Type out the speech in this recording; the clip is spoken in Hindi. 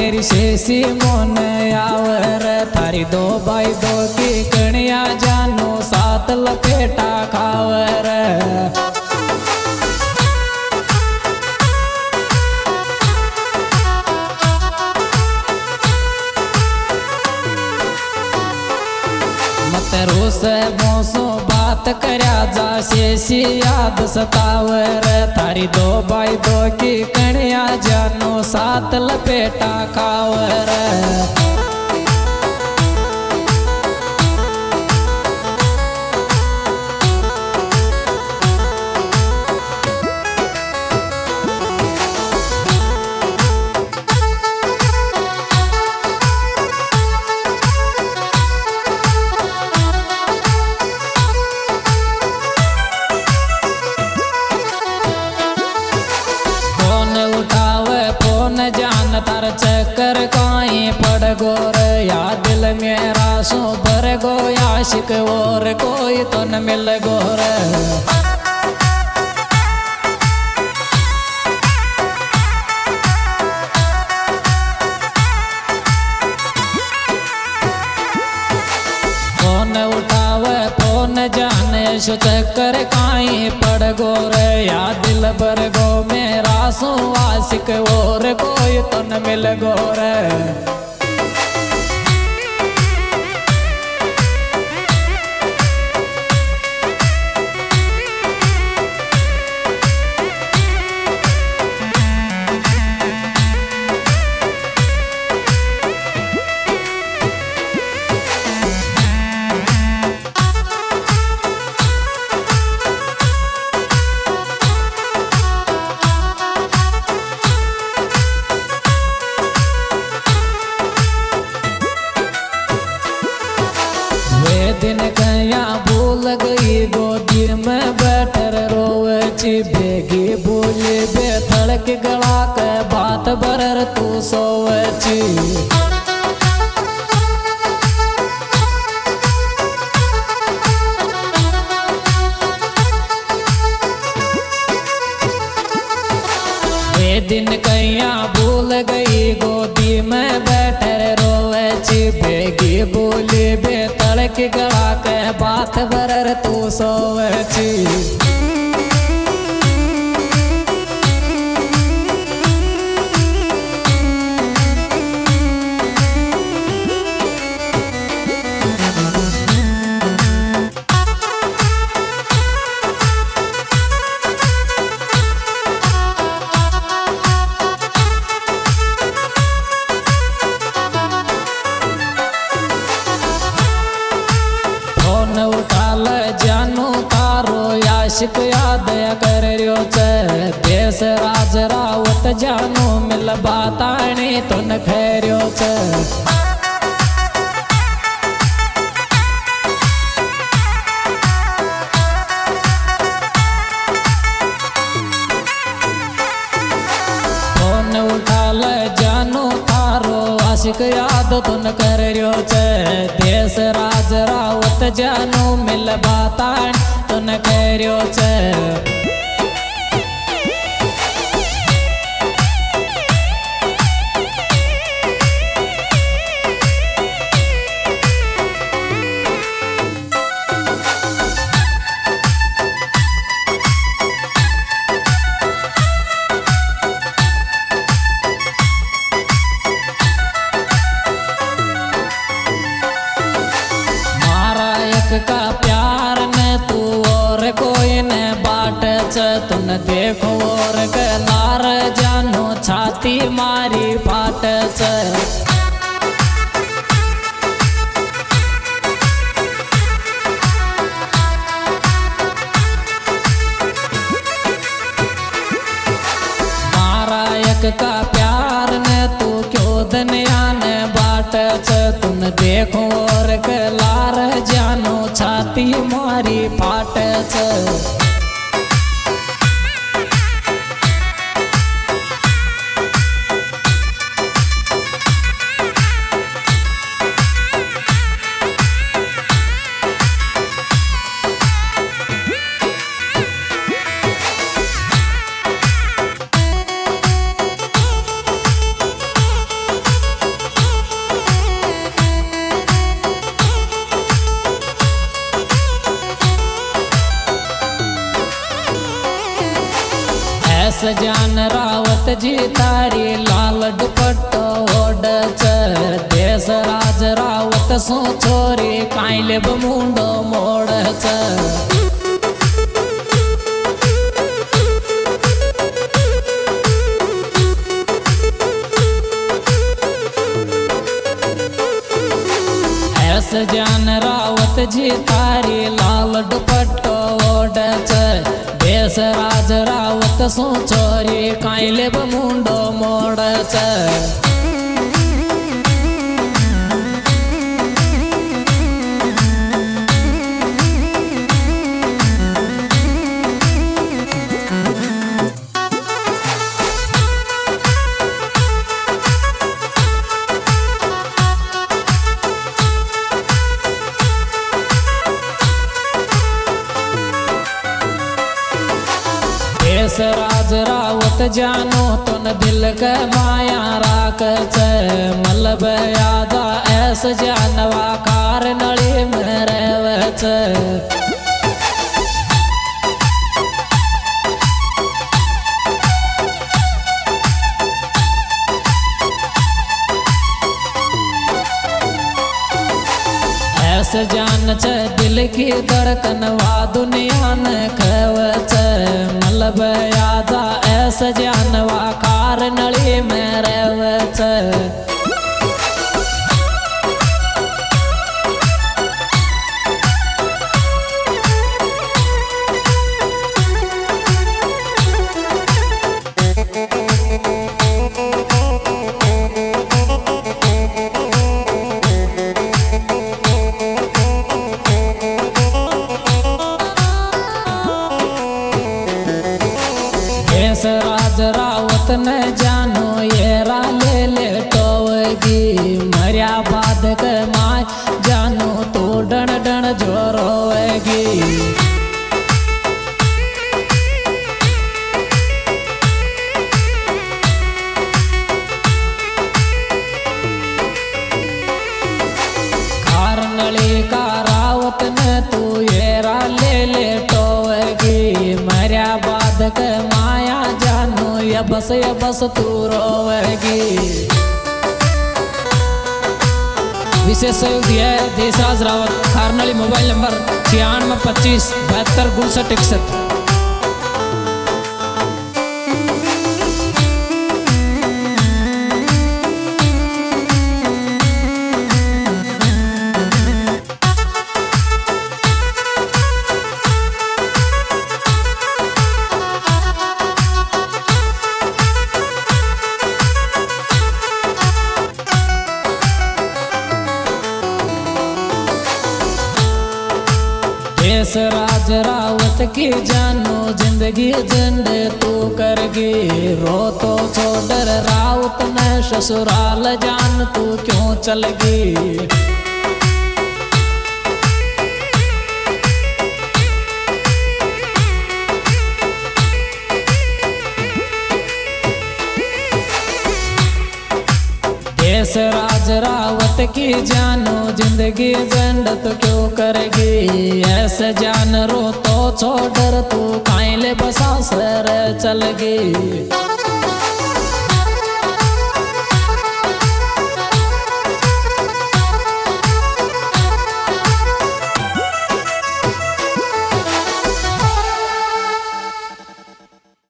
मेरी शेषी मोन आवर थारी 2x2 की कणिया जानो 7 लपेटा खावर। मत रोस मोसो बात करया जा शेषी याद सतावर थारी 2x2 की कणिया जानो 7 लपेटा खावर। जान तार चक्कर काई पड़ गोर या दिल मेरा सो भर गो आशिक और कोई तो न मिल गोर। फोन उठावे फोन जाने सो चक्कर काई पड़ गोर या दिल भर गो मेरा सो आशिक और कोई तो न मिल गोर। दिन कया भूल गई गोदी में बैठर रोवची बेगी बोली बेथड़क गला के बात बरर तू सोवची। दिन कया भूल गई गोदी में बैठर रोवची बेगी बोली बेतड़क गला के बात बरर तू सोवची। उठाल जानू तारो आशिक याद कर रियो छ देश राज रावत जानू मिल बाताणी तो न खैरियो छ। फोन उठाल जानू तारो आशिक याद तो न कर रियो छ देश राज रावत जानू मिल बाताण तो न करियो छ। का प्यार ने तू और कोई ने बाट च तुन देखो और लार जानो छाती मारी फाट च। मारा एक का प्यार ने तू क्यों दुनिया ने बाट च तुन देखो और लार जानो छाती मारी फाट च। ऐसा जान रावत जी तारी लाल दुपट्टो ओढ़ देश राज रावत सो छोरी काइले बमुंडो मोड़ ऐसा जान रावत जी तारी लाल दुपट्टो ओढ़ देश राज रावत सो छोरी काइले बमुंडो मोड़ देश राज रावत जानो तुन दिल के माया राख मलब यादा ऐस जानवा कार नली में रहवच ऐस जान दिल की धड़कन वा दुनिया न खवच मलब यादा ऐस जानवा कार नली में रहवच राज रावत न जानो ये राले ले टोवगी मरिया बाद के माय जानो तो डण डण जोरोगी कार नली का रावत न तू ये राले ले टोवगी मरिया बाद के माया जानो या बस तू रोवेगी। विशेष सहयोग दिया है देशराज रावत खारनली। Mobile number 9625 72 61 61। देश राज रावत की जानो जिंदगी झंड तू करगी रो तो छोड़ रावत ने ससुराल जान तू क्यों चलगी। देश राज रावत की जानो जिंदगी झंड तो क्यों करेगी। ऐसे जान रो तो छोड़ तू काइले बसा सर चलगी।